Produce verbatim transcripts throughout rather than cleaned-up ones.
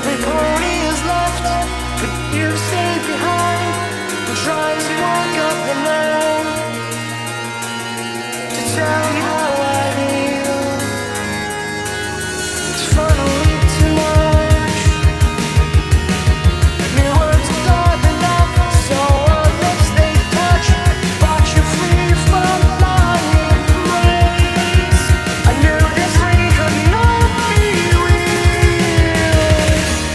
every pony is left, but you stay behind and try to walk up the night to tell you how I feel. It's finally too much. Mere words are not enough, so our lips they touch, but you're free from my embrace. I knew this dream could not be real.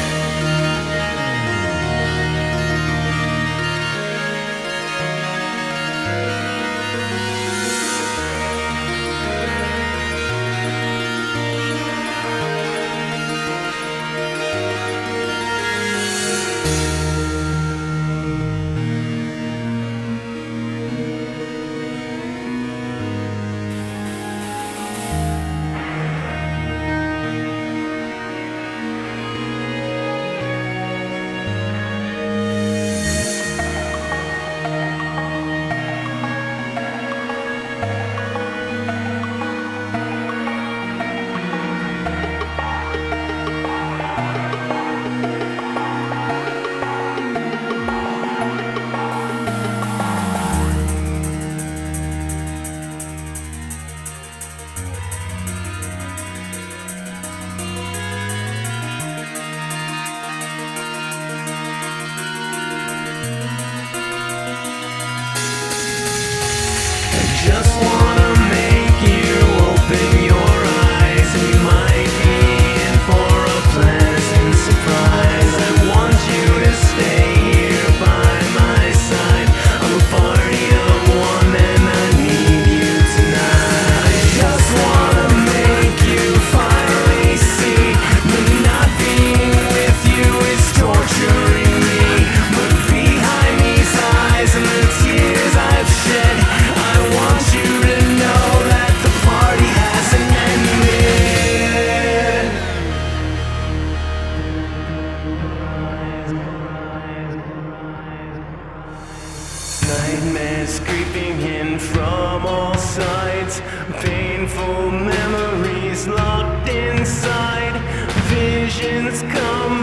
Just wanna make you open your eyes. We might be in for a pleasant surprise. I want you to stay here by my side. I'm a party of one and I need you tonight. I just wanna make you finally see that not being with you is torturing me. But behind these eyes and the tears I've shed, I want you to know that the party hasn't ended. Nightmares creeping in from all sides, painful memories locked inside, visions come